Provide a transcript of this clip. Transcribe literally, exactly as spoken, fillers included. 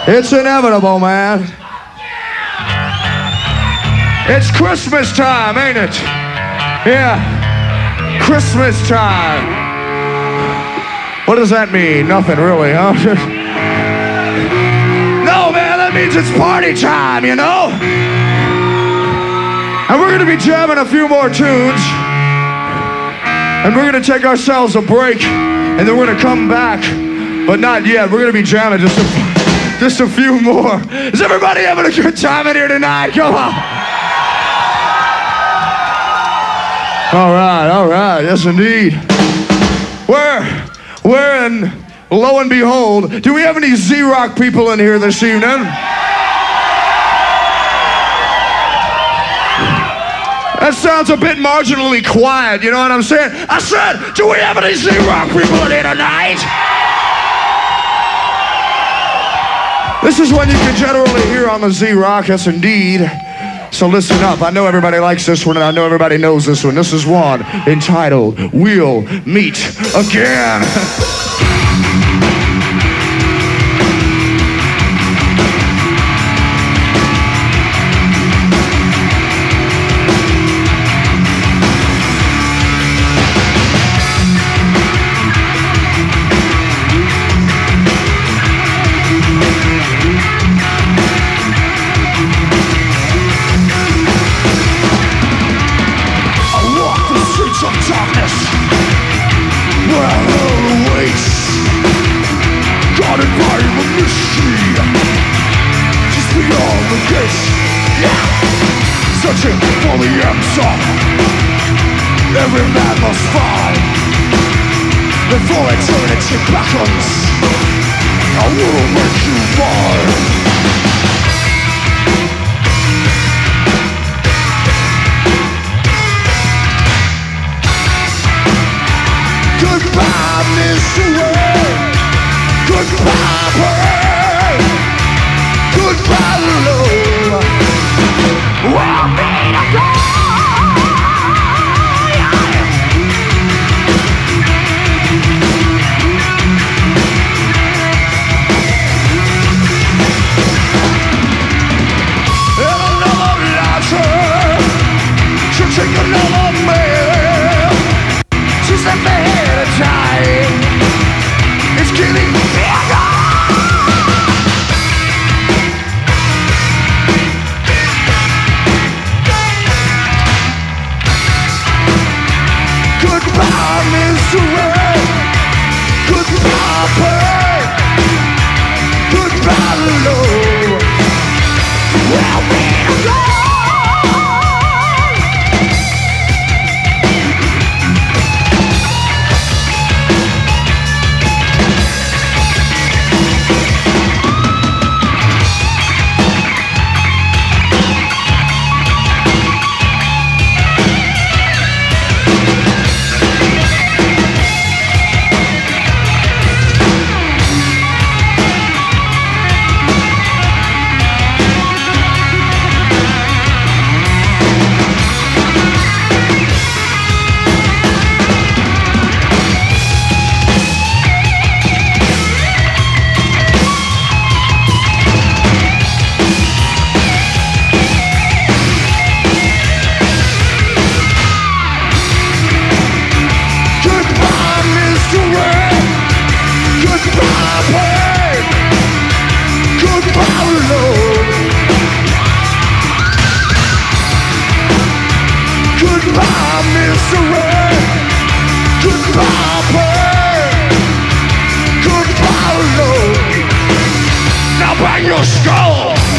It's inevitable, man. It's Christmas time, ain't it? Yeah. Christmas time. What does that mean? Nothing really, huh? No, man, that means it's party time, you know? And we're gonna be jamming a few more tunes. And we're gonna take ourselves a break. And then we're gonna come back. But not yet. We're gonna be jamming just a, just a few more. Is everybody having a good time in here tonight? Come on. All right, all right. Yes, indeed. Where, where, and lo and behold, do we have any Z-Rock people in here this evening? That sounds a bit marginally quiet, you know what I'm saying? I said, do we have any Z-Rock people in here tonight? This is one you can generally hear on the Z-Rock, yes indeed. So listen up, I know everybody likes this one and I know everybody knows this one. This is one entitled, We'll Meet Again. Searching for the answer. Every man must fall before eternity beckons. I will make you fall. Goodbye, misery. Goodbye, pain. Goodbye, love. We'll meet again. And another letter to take another man. She sent me here to die. It's killing me. Goodbye, misery. Goodbye, pain. Goodbye, love. We'll meet again. Goodbye, misery. Goodbye, pain. Goodbye, love. Now bang your skull.